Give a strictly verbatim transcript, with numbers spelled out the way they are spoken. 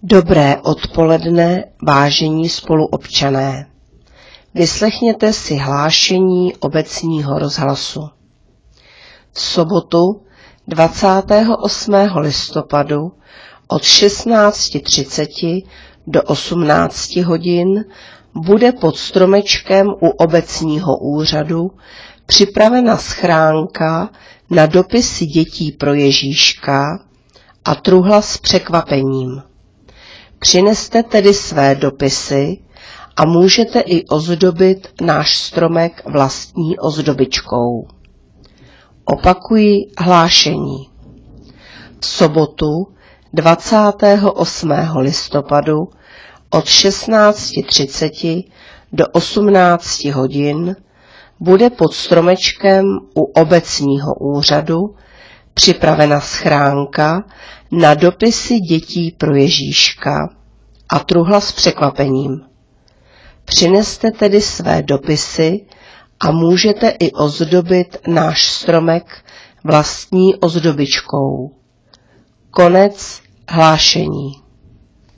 Dobré odpoledne, vážení spoluobčané. Vyslechněte si hlášení obecního rozhlasu. V sobotu dvacátého osmého listopadu od šestnácti třiceti do osmnácti hodin bude pod stromečkem u obecního úřadu připravena schránka na dopisy dětí pro Ježíška a truhla s překvapením. Přineste tedy své dopisy a můžete i ozdobit náš stromek vlastní ozdobičkou. Opakuji hlášení. V sobotu dvacátého osmého listopadu od šestnácti třiceti do osmnácti hodin bude pod stromečkem u obecního úřadu připravena schránka na dopisy dětí pro Ježíška a truhla s překvapením. Přineste tedy své dopisy a můžete i ozdobit náš stromek vlastní ozdobičkou. Konec hlášení.